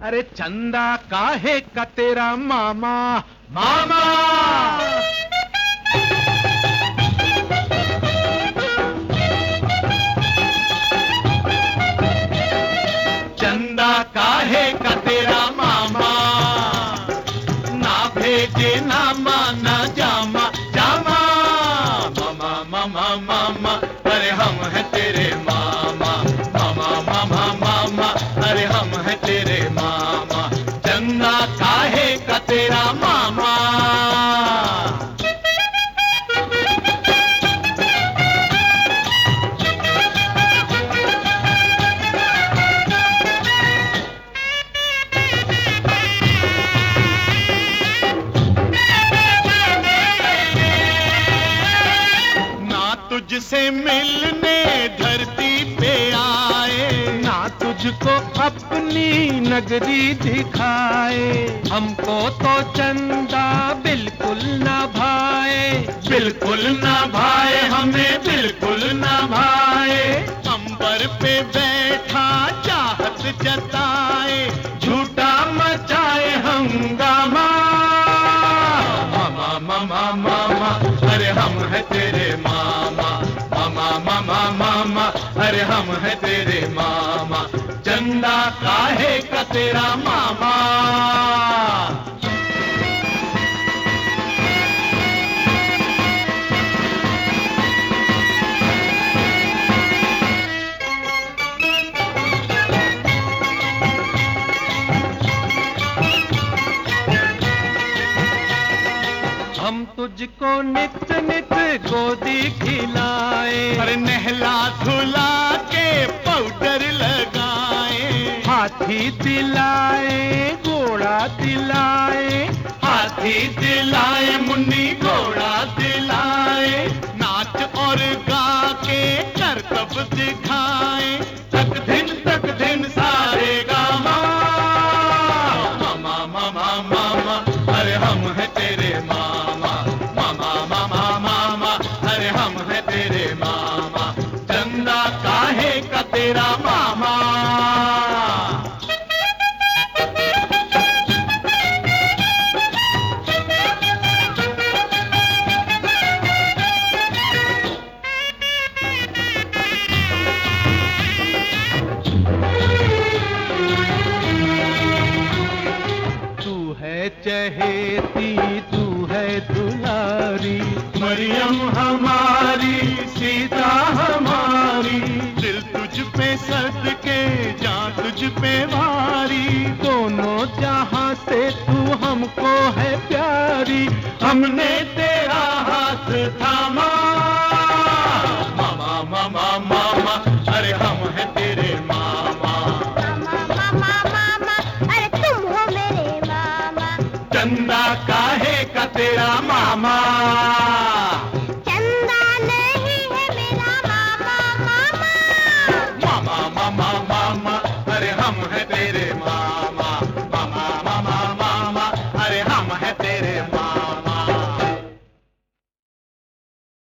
अरे चंदा काहे का तेरा मामा मामा। चंदा काहे का तेरा मामा, ना भेजे ना माना जामा जामा। मामा मामा मामा अरे हम हैं तेरे मामा, मामा मामा मामा अरे हम हैं तेरे मामा। चंदा काहे का तेरा मामा। तुझसे मिलने धरती पे आए, ना तुझको अपनी नगरी दिखाए। हमको तो चंदा बिल्कुल ना भाए, बिल्कुल ना भाए हमें बिल्कुल ना भाए। अंबर पे बैठा चाहत जताए, झूठा मचाए हंगामा। मामा मामा मामा अरे हम हैं तेरे मामा, मामा मामा मामा अरे हम हैं तेरे मामा। चंदा काहे का तेरा मामा। हम तुझको नित नित गोदी खिलाए, अरे नहला धुला के पाउडर लगाए। हाथी दिलाए घोड़ा दिलाए, हाथी दिलाए मुन्नी घोड़ा दिलाए। नाच और गा के करतब दिखाए, तक दिन सारे गामा। मामा मामा मामा अरे हम हैं तेरे मामा, मामा मामा मामा अरे हम हैं तेरे मामा। चंदा काहे का तेरा मामा। चहेती तू है दुलारी, मरियम हमारी सीता हमारी। दिल तुझ पे सदके जान तुझ पे वारी, दोनों जहां से तू हमको है प्यारी। हमने तेरा हाथ थामा, मामा मामा मामा अरे हम हैं तेरे मामा। चंदा काहे का तेरा मामा।